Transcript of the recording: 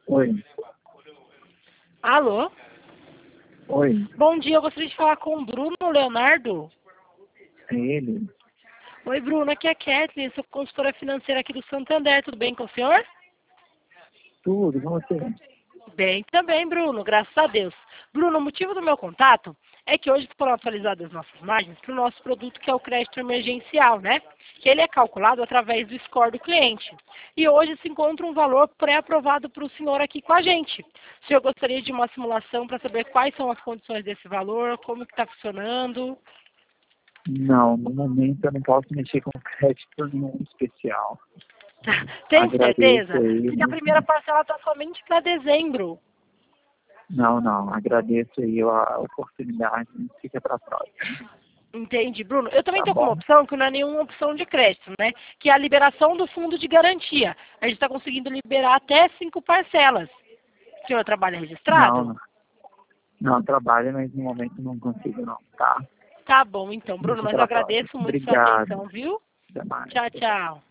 Oi, Alô? oi, Bom dia, eu gostaria de falar com o Bruno Leonardo. é ele? Oi, Bruno, aqui é a Kathleen, sou consultora financeira aqui do Santander, tudo bem com o senhor? Tudo, com você? Bem também, Bruno, graças a Deus. Bruno, o motivo do meu contato é que hoje foram atualizadas as nossas margens para o nosso produto que é o crédito emergencial, né? Que ele é calculado através do score do cliente. E hoje se encontra um valor pré-aprovado para o senhor aqui com a gente. O senhor gostaria de uma simulação para saber quais são as condições desse valor, como que está funcionando? Não, no momento eu não posso mexer com crédito nenhum especial. Tem Agradeço certeza? aí, Porque a mas primeira parcela está somente para dezembro. não, agradeço aí a oportunidade, fica para próxima, Entende, Bruno? Eu também tá estou com uma bom? opção que não é nenhuma opção de crédito, né? Que é a liberação do fundo de garantia. A gente está conseguindo liberar até 5 parcelas. O senhor trabalha Não, registrado? não, não trabalho, mas no momento não consigo não, tá? Tá bom, então, Bruno, Deixa mas eu para próxima. agradeço muito sua Obrigado, atenção, viu? até mais. Tchau, tchau.